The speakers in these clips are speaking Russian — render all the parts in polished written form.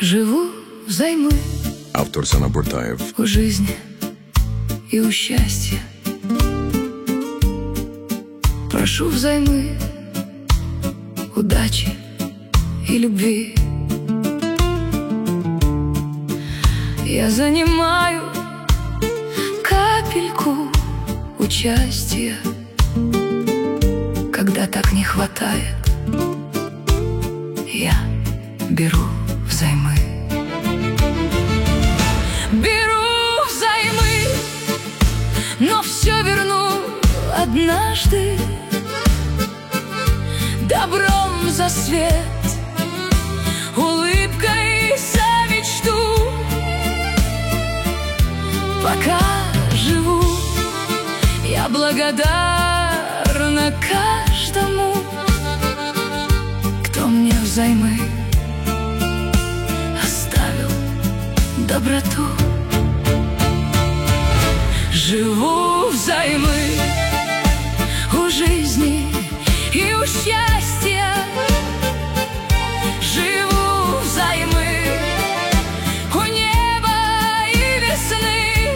Живу взаймы. Автор Санабуртаев. У жизни и у счастья прошу взаймы удачи и любви. Я занимаю капельку участия, когда так не хватает, я беру взаймы. Беру взаймы, но все верну однажды. Добром за свет, улыбкой за мечту. Пока живу, я благодарна каждому, кто мне взаймы оставил доброту. Живу взаймы у жизни и у счастья. Живу взаймы у неба и весны.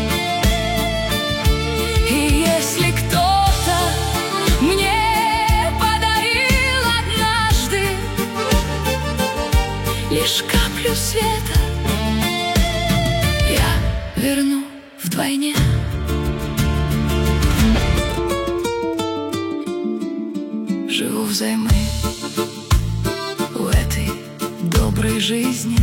И если кто-то мне подарил однажды лишь каплю света, я верну вдвойне. Живу взаймы у этой доброй жизни.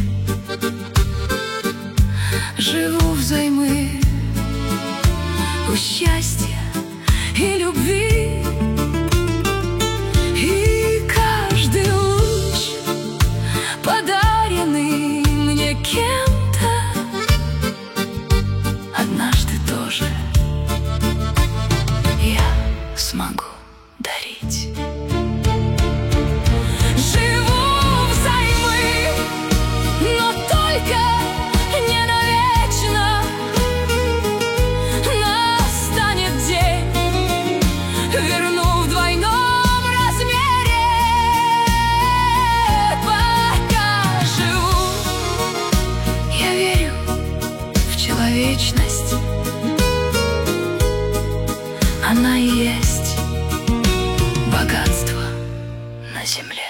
Живу взаймы у счастья и любви. И каждый луч, подаренный мне кем-то, однажды тоже я смогу дарить. Верну в двойном размере. Пока живу, я верю в человечность. Она и есть богатство на земле.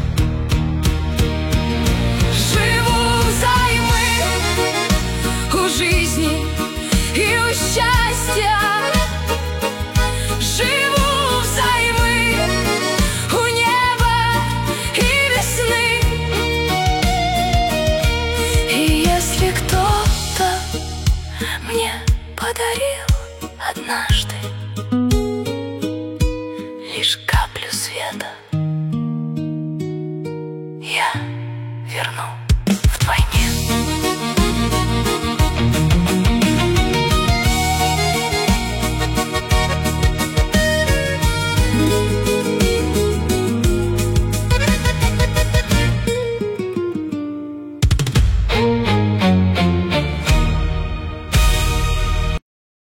Живу взаймы у жизни и у счастья. Живу взаймы у неба и весны. И если кто-то мне подарил однажды